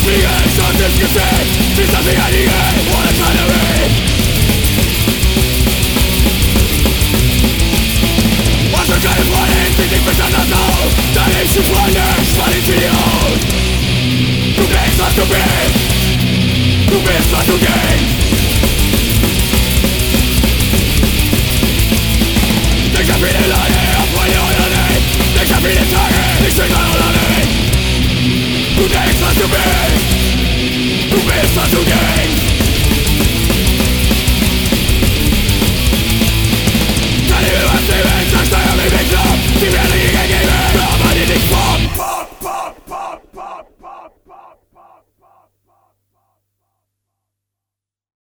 fliegen, Schatz ins Gesicht. Siehst das nicht einige, ohne keine Weh. Hast du keine Freunde, sieh dich besonders auf. Deine liebsten Freunde, spann ich sie dir aus. Du denkst, was du bist. Du bist, was du denkst. Ich hab viele Leute, hab Freunde oder nicht. Ich hab viele Tage, ich bin dran oder nicht. Du denkst, was du bist. Du bist, was du denkst.